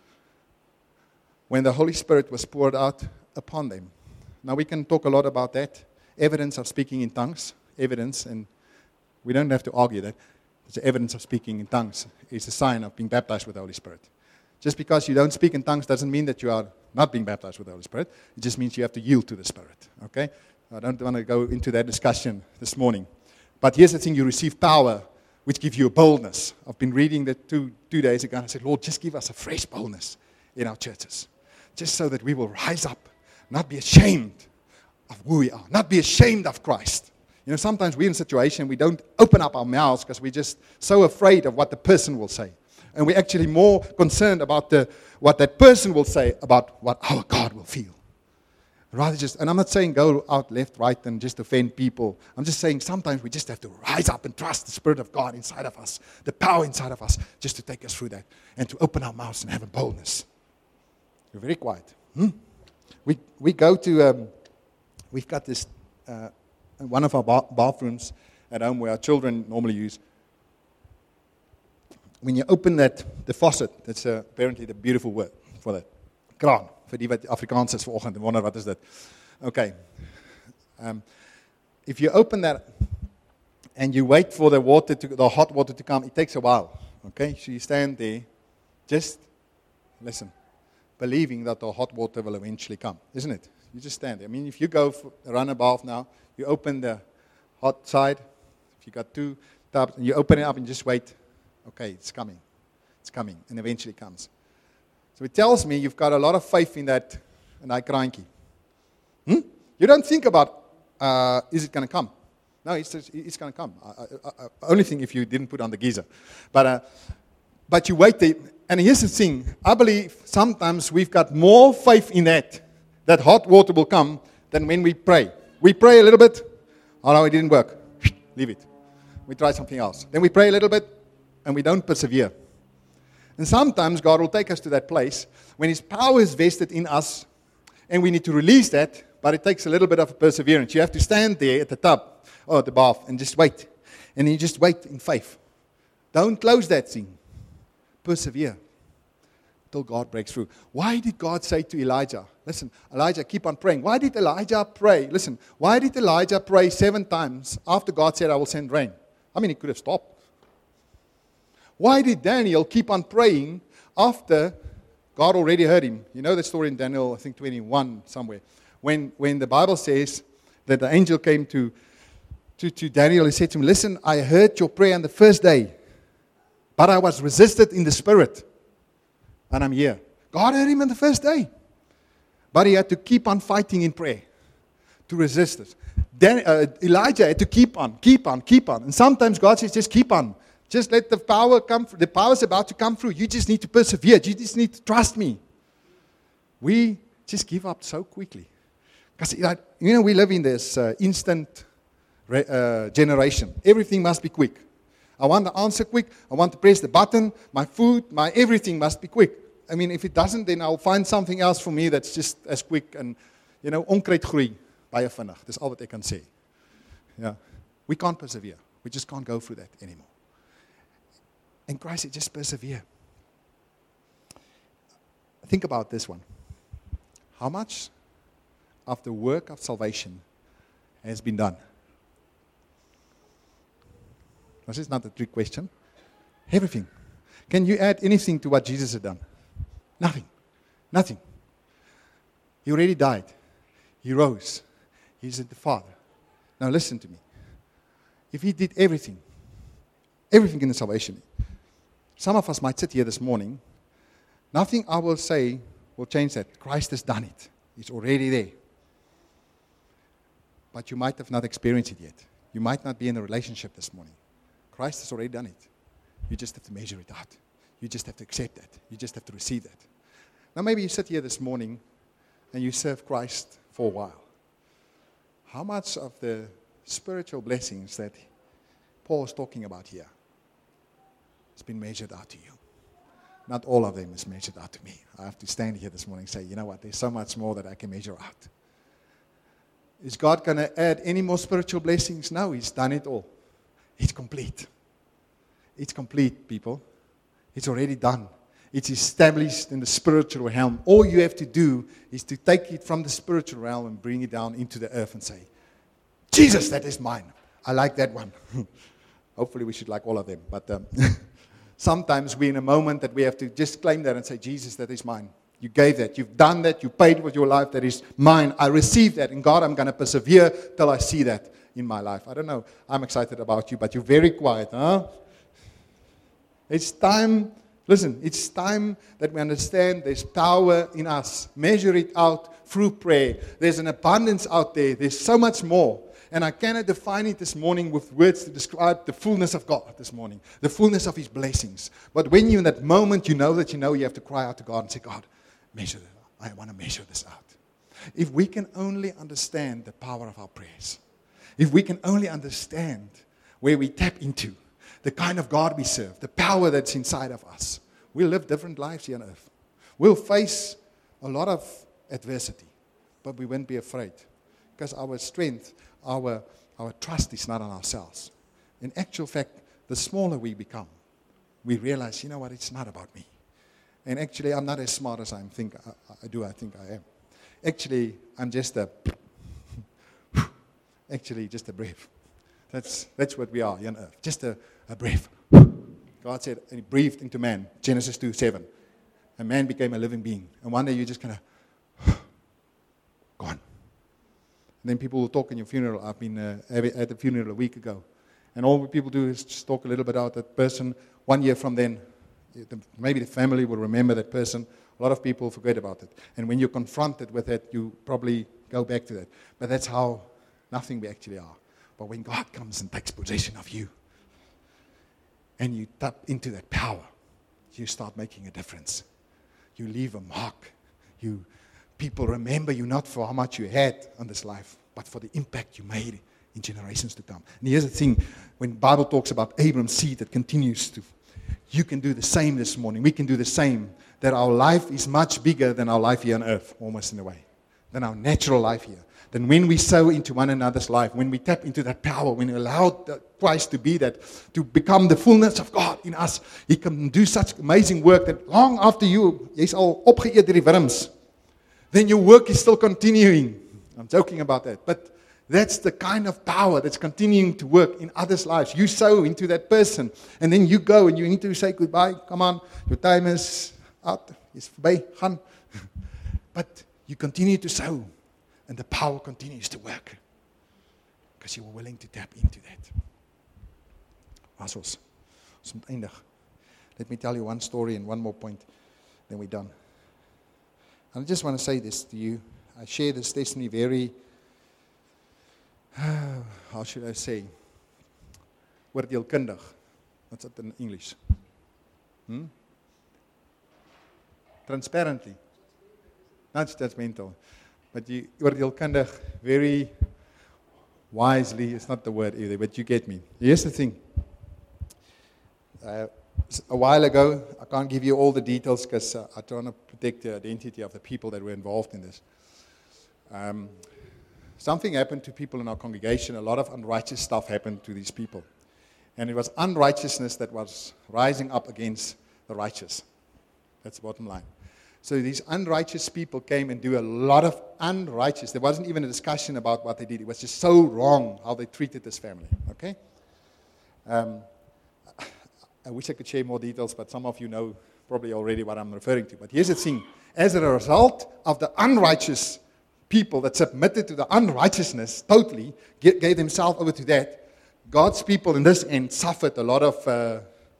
When the Holy Spirit was poured out upon them. Now we can talk a lot about that. Evidence of speaking in tongues. Evidence, and we don't have to argue that. The evidence of speaking in tongues is a sign of being baptized with the Holy Spirit. Just because you don't speak in tongues doesn't mean that you are not being baptized with the Holy Spirit. It just means you have to yield to the Spirit. Okay? I don't want to go into that discussion this morning. But here's the thing. You receive power, which gives you a boldness. I've been reading that two, two days ago, and I said, Lord, just give us a fresh boldness in our churches. Just so that we will rise up, not be ashamed of who we are, not be ashamed of Christ. You know, sometimes we're in a situation we don't open up our mouths because we're just so afraid of what the person will say. And we're actually more concerned about the what that person will say about what our God will feel. Rather just, and I'm not saying go out left, right, and just offend people. I'm just saying sometimes we just have to rise up and trust the Spirit of God inside of us, the power inside of us, just to take us through that and to open our mouths and have a boldness. You're very quiet. Hmm? We we go to, um, we've got this, uh, one of our ba- bathrooms at home where our children normally use. When you open that, the faucet, that's uh, apparently the beautiful word for that. Kraan, vir die wat Afrikaans is vanoggend en wonder wat is dit. Okay. Um, if you open that and you wait for the water to, the hot water to come, it takes a while. Okay, so you stand there, just listen. Believing that the hot water will eventually come, isn't it? You just stand there. I mean, if you go for a run a bath now, you open the hot side, if you got two tubs, and you open it up and just wait, okay, it's coming. It's coming, and eventually comes. So it tells me you've got a lot of faith in that, in that cranky. Hmm? You don't think about, uh, is it going to come? No, it's, it's going to come. I, I, I, only thing if you didn't put on the geyser. But, uh, but you wait there. And here's the thing. I believe sometimes we've got more faith in that, that hot water will come, than when we pray. We pray a little bit. Oh, no, it didn't work. Leave it. We try something else. Then we pray a little bit, and we don't persevere. And sometimes God will take us to that place when His power is vested in us, and we need to release that, but it takes a little bit of perseverance. You have to stand there at the tub, or at the bath, and just wait. And you just wait in faith. Don't close that thing. Persevere till God breaks through. Why did God say to Elijah, listen, Elijah, keep on praying. Why did Elijah pray? Listen, why did Elijah pray seven times after God said, I will send rain? I mean, he could have stopped. Why did Daniel keep on praying after God already heard him? You know the story in Daniel, I think twenty-one somewhere, when, when the Bible says that the angel came to, to, to Daniel and said to him, listen, I heard your prayer on the first day, but I was resisted in the spirit, and I'm here. God heard him on the first day. But he had to keep on fighting in prayer to resist it. Then uh, Elijah had to keep on, keep on, keep on. And sometimes God says, just keep on. Just let the power come. The power is about to come through. You just need to persevere. You just need to trust me. We just give up so quickly. Because, you know, we live in this uh, instant re- uh, generation. Everything must be quick. I want the answer quick. I want to press the button. My food, my everything must be quick. I mean, if it doesn't, then I'll find something else for me that's just as quick. And, you know, onkruid groei baie vinnig. Dis al wat ek kan sê. Yeah. We can't persevere. We just can't go through that anymore. And Christ said, just persevere. Think about this one. How much of the work of salvation has been done? This is not a trick question. Everything. Can you add anything to what Jesus had done? Nothing. Nothing. He already died. He rose. He's at the Father. Now listen to me. If he did everything, everything in the salvation, some of us might sit here this morning, nothing I will say will change that. Christ has done it. It's already there. But you might have not experienced it yet. You might not be in a relationship this morning. Christ has already done it. You just have to measure it out. You just have to accept that. You just have to receive that. Now maybe you sit here this morning and you serve Christ for a while. How much of the spiritual blessings that Paul is talking about here has been measured out to you? Not all of them is measured out to me. I have to stand here this morning and say, you know what, there's so much more that I can measure out. Is God going to add any more spiritual blessings? No, he's done it all. It's complete. It's complete, people. It's already done. It's established in the spiritual realm. All you have to do is to take it from the spiritual realm and bring it down into the earth and say, Jesus, that is mine. I like that one. Hopefully we should like all of them. But um, sometimes we're in a moment that we have to just claim that and say, Jesus, that is mine. You gave that. You've done that. You paid with your life. That is mine. I received that. And God, I'm going to persevere till I see that in my life. I don't know. I'm excited about you, but you're very quiet, huh? It's time, listen, it's time that we understand there's power in us. Measure it out through prayer. There's an abundance out there. There's so much more. And I cannot define it this morning with words to describe the fullness of God this morning, the fullness of His blessings. But when you're in that moment, you know that you know you have to cry out to God and say, God, measure that. I want to measure this out. If we can only understand the power of our prayers, if we can only understand where we tap into, the kind of God we serve, the power that's inside of us, we'll live different lives here on earth. We'll face a lot of adversity, but we won't be afraid because our strength, our, our trust is not on ourselves. In actual fact, the smaller we become, we realize, you know what, it's not about me. And actually, I'm not as smart as I think I, I do. I think I am. Actually, I'm just a, actually just a breath. That's that's what we are here on earth. Just a, a breath. God said, and He breathed into man. Genesis two seven. And man became a living being. And one day you just kind of gone. And then people will talk in your funeral. I've been uh, at a funeral a week ago. And all people do is just talk a little bit about that person. One year from then, maybe the family will remember that person. A lot of people forget about it. And when you're confronted with it, you probably go back to that. But that's how nothing we actually are. But when God comes and takes possession of you, and you tap into that power, you start making a difference. You leave a mark. You, people remember you not for how much you had on this life, but for the impact you made in generations to come. And here's the thing, when the Bible talks about Abram's seed that continues to, you can do the same this morning. We can do the same, that our life is much bigger than our life here on earth, almost in a way, than our natural life here. Then when we sow into one another's life, when we tap into that power, when we allow Christ to be that, to become the fullness of God in us, He can do such amazing work that long after you, jy's al opgeëet deur die wurms, then your work is still continuing. I'm joking about that. But that's the kind of power that's continuing to work in others' lives. You sow into that person, and then you go and you need to say goodbye. Come on, your time is out. It's by, gaan. But you continue to sow. And the power continues to work because you were willing to tap into that. As ons, ons moet eindig. Let me tell you one story and one more point, then we're done. I just want to say this to you. I share this testimony very, how should I say, oordeelkundig. What's that in English? Hmm? Transparently. Not judgmental. But you, oordeelkundig, very wisely, it's not the word either, but you get me. Here's the thing. Uh, a while ago, I can't give you all the details because uh, I'm trying to protect the identity of the people that were involved in this. Um, something happened to people in our congregation. A lot of unrighteous stuff happened to these people. And it was unrighteousness that was rising up against the righteous. That's the bottom line. So these unrighteous people came and do a lot of unrighteous. There wasn't even a discussion about what they did. It was just so wrong how they treated this family. Okay? Um, I wish I could share more details, but some of you know probably already what I'm referring to. But here's the thing. As a result of the unrighteous people that submitted to the unrighteousness totally, gave themselves over to that, God's people in this end suffered a lot of, uh,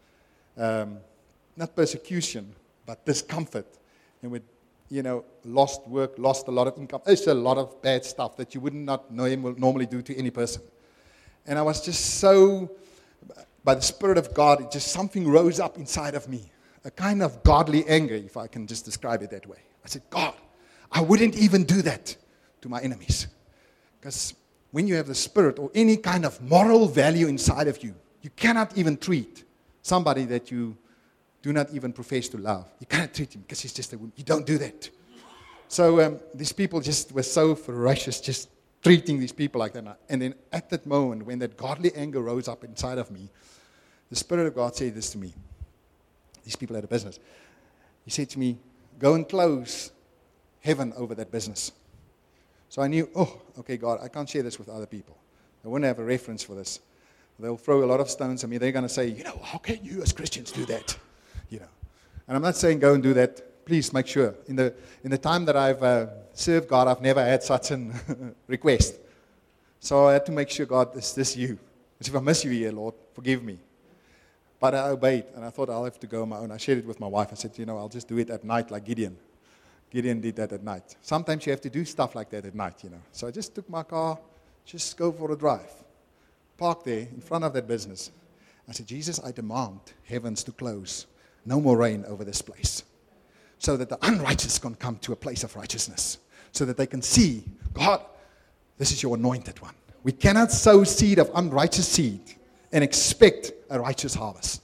um, not persecution, but discomfort. And with, you know, lost work, lost a lot of income. It's a lot of bad stuff that you would not normally do to any person. And I was just so, by the Spirit of God, it just something rose up inside of me. A kind of godly anger, if I can just describe it that way. I said, God, I wouldn't even do that to my enemies. Because when you have the Spirit or any kind of moral value inside of you, you cannot even treat somebody that you do not even profess to love. You cannot treat him because he's just a woman. You don't do that. So um, these people just were so ferocious, just treating these people like that. And then at that moment, when that godly anger rose up inside of me, the Spirit of God said this to me. These people had a business. He said to me, go and close heaven over that business. So I knew, oh, okay, God, I can't share this with other people. They won't have a reference for this. They'll throw a lot of stones at me. They're going to say, you know, how can you as Christians do that? You know. And I'm not saying go and do that. Please make sure. In the in the time that I've uh, served God, I've never had such a request. So I had to make sure, God, this this you. If I miss you here, Lord, forgive me. But I obeyed, and I thought I'll have to go on my own. I shared it with my wife. I said, you know, I'll just do it at night like Gideon. Gideon did that at night. Sometimes you have to do stuff like that at night, you know. So I just took my car, just go for a drive. Parked there in front of that business. I said, Jesus, I demand heavens to close. No more rain over this place. So that the unrighteous can come to a place of righteousness. So that they can see, God, this is your anointed one. We cannot sow seed of unrighteous seed and expect a righteous harvest.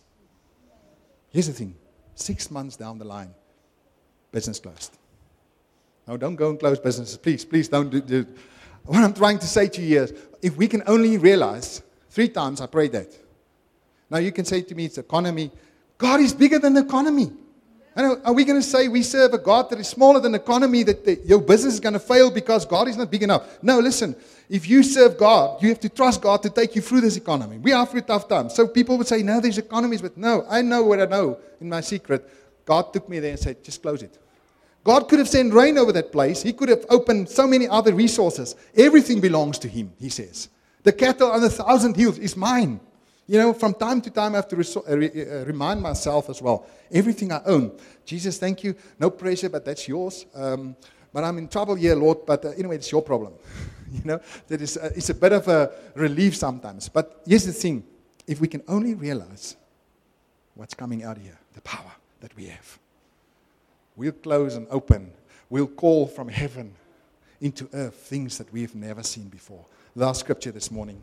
Here's the thing. Six months down the line, business closed. No, don't go and close businesses. Please, please don't do, do. What I'm trying to say to you is, if we can only realize, three times I prayed that. Now you can say to me, it's economy. God is bigger than the economy. And are we going to say we serve a God that is smaller than the economy, that the, your business is going to fail because God is not big enough? No, listen. If you serve God, you have to trust God to take you through this economy. We are through tough times. So people would say, no, there's economies. But no, I know what I know in my secret. God took me there and said, just close it. God could have sent rain over that place. He could have opened so many other resources. Everything belongs to Him, He says. The cattle on a thousand hills is mine. You know, from time to time I have to reso- uh, re- uh, remind myself as well. Everything I own. Jesus, thank you. No pressure, but that's yours. Um, but I'm in trouble here, Lord. But uh, anyway, it's your problem. You know, that is, uh, it's a bit of a relief sometimes. But here's the thing. If we can only realize what's coming out here, the power that we have. We'll close and open. We'll call from heaven into earth things that we've never seen before. Last scripture this morning.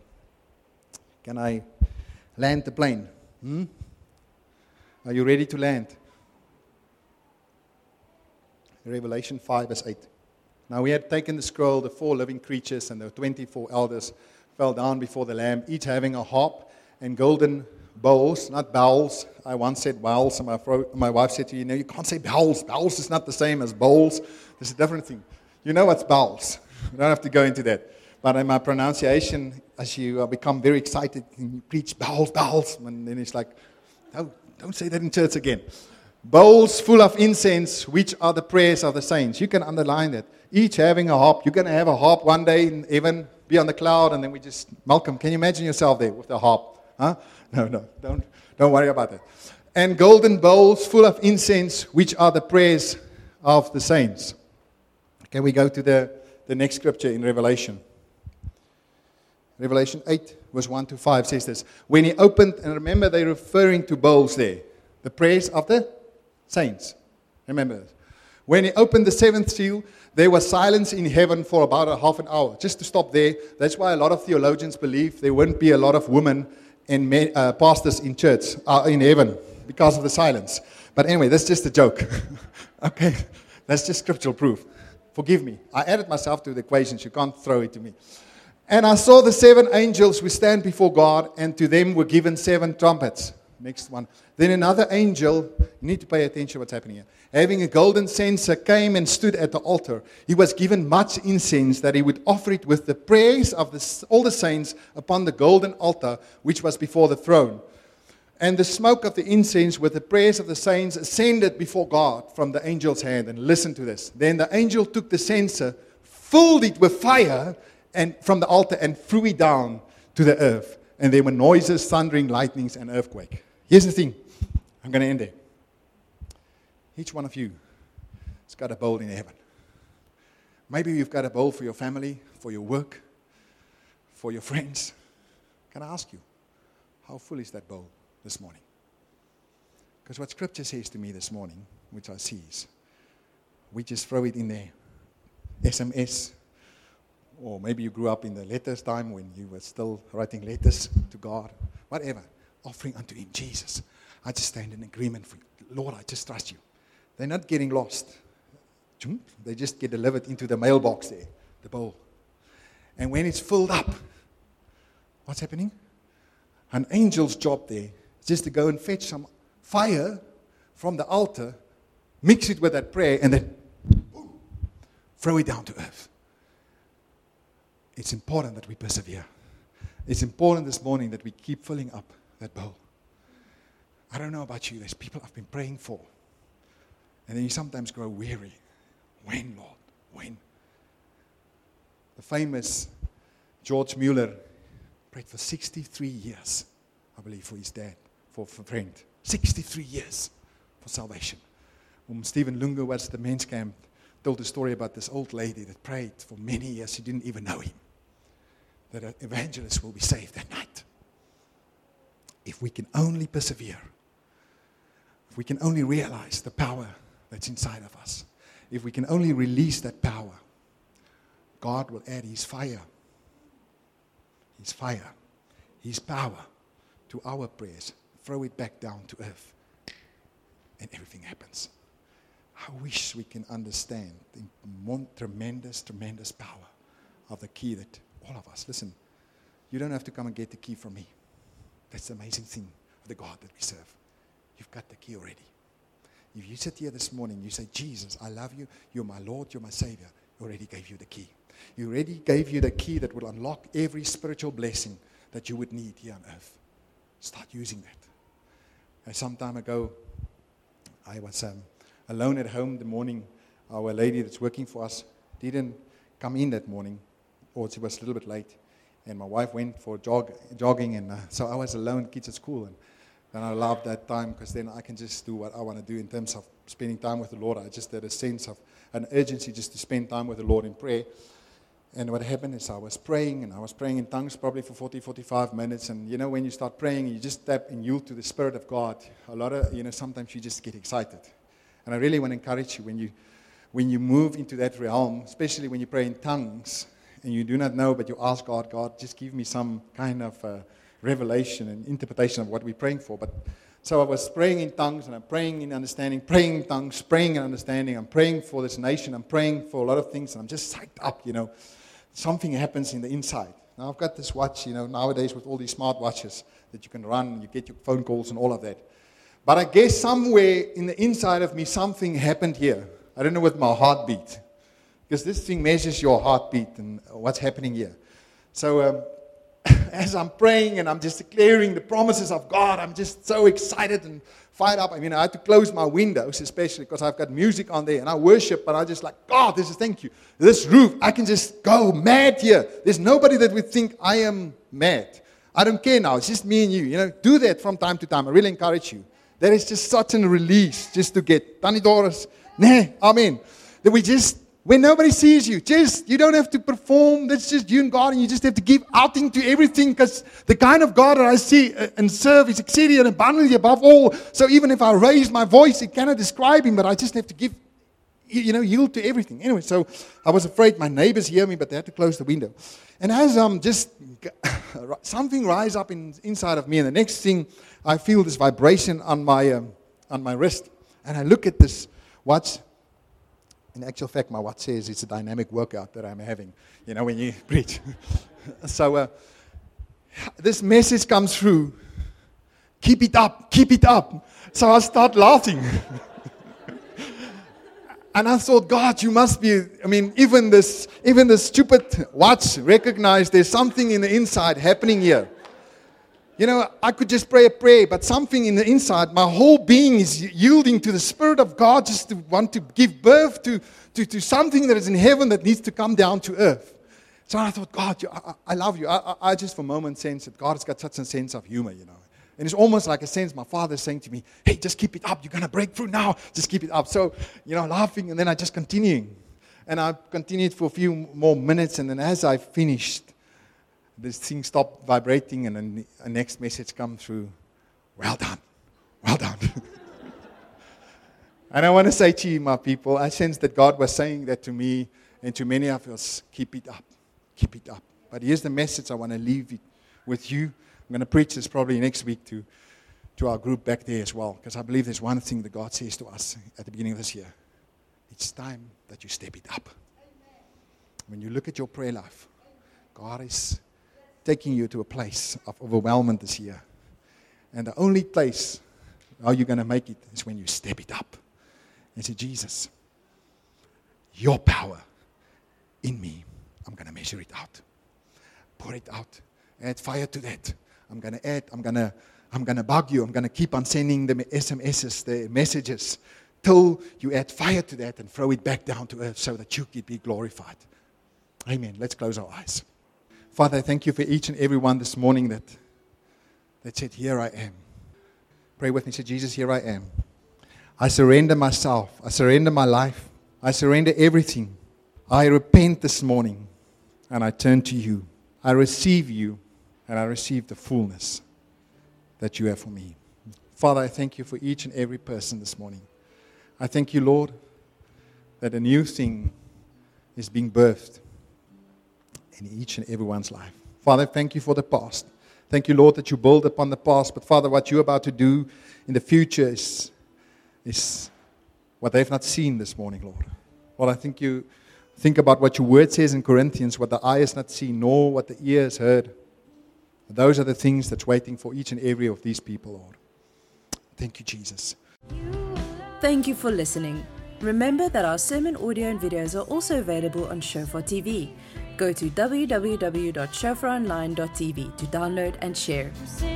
Can I land the plane? Hmm? Are you ready to land? Revelation five verse eight. Now we had taken the scroll, the four living creatures and the twenty-four elders fell down before the Lamb, each having a harp and golden bowls, not bowls. I once said bowls, and my, fro- my wife said to you, no, you can't say bowls. Bowls is not the same as bowls. There's a different thing. You know what's bowls. You don't have to go into that. But in my pronunciation, as you uh, become very excited, and you preach bowls, bowls, and then it's like, no, don't say that in church again. Bowls full of incense, which are the prayers of the saints. You can underline that. Each having a harp. You're going to have a harp one day in heaven, be on the cloud, and then we just, Malcolm, can you imagine yourself there with the harp? Huh? No, no, don't, don't worry about that. And golden bowls full of incense, which are the prayers of the saints. Can we go to the, the next scripture in Revelation? Revelation eight, verse one to five says this. When he opened, and remember they're referring to bowls there, the prayers of the saints. Remember this. When he opened the seventh seal, there was silence in heaven for about a half an hour. Just to stop there, that's why a lot of theologians believe there won't be a lot of women and men, uh, pastors in church, uh, in heaven, because of the silence. But anyway, that's just a joke. Okay, that's just scriptural proof. Forgive me. I added myself to the equations. You can't throw it to me. And I saw the seven angels who stand before God, and to them were given seven trumpets. Next one. Then another angel, you need to pay attention to what's happening here, having a golden censer, came and stood at the altar. He was given much incense, that he would offer it with the prayers of the, all the saints upon the golden altar which was before the throne. And the smoke of the incense with the prayers of the saints ascended before God from the angel's hand. And listen to this. Then the angel took the censer, filled it with fire and from the altar, and threw it down to the earth. And there were noises, thundering, lightnings, and earthquake. Here's the thing. I'm going to end there. Each one of you has got a bowl in heaven. Maybe you've got a bowl for your family, for your work, for your friends. Can I ask you, how full is that bowl this morning? Because what Scripture says to me this morning, which I see, is we just throw it in there. S M S. Or maybe you grew up in the letters time when you were still writing letters to God. Whatever. Offering unto Him, Jesus. I just stand in agreement for you. Lord, I just trust you. They're not getting lost. They just get delivered into the mailbox there, the bowl. And when it's filled up, what's happening? An angel's job there is just to go and fetch some fire from the altar, mix it with that prayer, and then boom, throw it down to earth. It's important that we persevere. It's important this morning that we keep filling up that bowl. I don't know about you, there's people I've been praying for. And then you sometimes grow weary. When, Lord? When? The famous George Mueller prayed for sixty-three years, I believe, for his dad, for a friend. sixty-three years for salvation. When Stephen Lunga was at the men's camp, told a story about this old lady that prayed for many years. She didn't even know him. That an evangelist will be saved that night. If we can only persevere, if we can only realize the power that's inside of us, if we can only release that power, God will add His fire, His fire, His power to our prayers, throw it back down to earth, and everything happens. I wish we can understand the tremendous, tremendous power of the key that all of us, listen, you don't have to come and get the key from me. That's the amazing thing of the God that we serve. You've got the key already. If you sit here this morning, you say, Jesus, I love you. You're my Lord. You're my Savior. He already gave you the key. He already gave you the key that will unlock every spiritual blessing that you would need here on earth. Start using that. And some time ago, I was um, alone at home the morning. Our lady that's working for us didn't come in that morning, or she was a little bit late. And my wife went for jog, jogging, and uh, so I was alone, kids at school. And, and I loved that time because then I can just do what I want to do in terms of spending time with the Lord. I just had a sense of an urgency just to spend time with the Lord in prayer. And what happened is I was praying, and I was praying in tongues probably for forty, forty-five minutes. And, you know, when you start praying, you just tap and yield to the Spirit of God. A lot of, you know, sometimes you just get excited. And I really want to encourage you, when you, when you move into that realm, especially when you pray in tongues, and you do not know, but you ask God, God, just give me some kind of uh, revelation and interpretation of what we're praying for. But so I was praying in tongues, and I'm praying in understanding, praying in tongues, praying in understanding. I'm praying for this nation. I'm praying for a lot of things, and I'm just psyched up, you know. Something happens in the inside. Now, I've got this watch, you know, nowadays with all these smart watches that you can run, and you get your phone calls and all of that. But I guess somewhere in the inside of me, something happened here. I don't know, with my heartbeat. Because this thing measures your heartbeat and what's happening here. So um, as I'm praying and I'm just declaring the promises of God, I'm just so excited and fired up. I mean, I had to close my windows, especially because I've got music on there. And I worship, but I just like, God, this is, thank you. This roof, I can just go mad here. There's nobody that would think I am mad. I don't care now. It's just me and you. You know, do that from time to time. I really encourage you. There is just such a release just to get. Tannie Doris, nee, amen. That we just when nobody sees you. Just, you don't have to perform. That's just you and God, and you just have to give out into everything, because the kind of God that I see and serve is exceeding and abundantly above all. So even if I raise my voice, it cannot describe Him, but I just have to give, you know, yield to everything. Anyway, so I was afraid my neighbors hear me, but they had to close the window. And as I'm just, something rise up in, inside of me, and the next thing, I feel this vibration on my um, on my wrist. And I look at this watch. In actual fact, my watch says it's a dynamic workout that I'm having, you know, when you preach. So uh, this message comes through. Keep it up, keep it up. So I start laughing. And I thought, God, you must be, I mean, even this, even this stupid watch recognized there's something in the inside happening here. You know, I could just pray a prayer, but something in the inside, my whole being is yielding to the Spirit of God, just to want to give birth to, to, to something that is in heaven that needs to come down to earth. So I thought, God, you, I, I love you. I, I just for a moment sense that God has got such a sense of humor, you know. And it's almost like a sense my Father is saying to me, hey, just keep it up. You're going to break through now. Just keep it up. So, you know, laughing, and then I just continuing. And I continued for a few more minutes, and then as I finished, this thing stopped vibrating, and then the next message come through. Well done. Well done. And I want to say to you, my people, I sense that God was saying that to me and to many of us. Keep it up. Keep it up. But here's the message I want to leave it with you. I'm going to preach this probably next week to, to our group back there as well, because I believe there's one thing that God says to us at the beginning of this year. It's time that you step it up. When you look at your prayer life, God is taking you to a place of overwhelmment this year. And the only place how you're going to make it is when you step it up and say, Jesus, your power in me, I'm going to measure it out. Pour it out. Add fire to that. I'm going to add, I'm going to I'm going to bug you. I'm going to keep on sending the S M Ses, the messages, till you add fire to that and throw it back down to earth so that you can be glorified. Amen. Let's close our eyes. Father, I thank you for each and every one this morning that, that said, here I am. Pray with me. Say, Jesus, here I am. I surrender myself. I surrender my life. I surrender everything. I repent this morning, and I turn to you. I receive you, and I receive the fullness that you have for me. Father, I thank you for each and every person this morning. I thank you, Lord, that a new thing is being birthed in each and everyone's life. Father, thank you for the past. Thank you, Lord, that you build upon the past. But Father, what you're about to do in the future is, is what they've not seen this morning, Lord. Lord, I think you think about what your word says in Corinthians, what the eye has not seen, nor what the ear has heard. Those are the things that's waiting for each and every of these people, Lord. Thank you, Jesus. Thank you for listening. Remember that our sermon audio and videos are also available on Shofar T V. Go to w w w dot shofar online dot t v to download and share.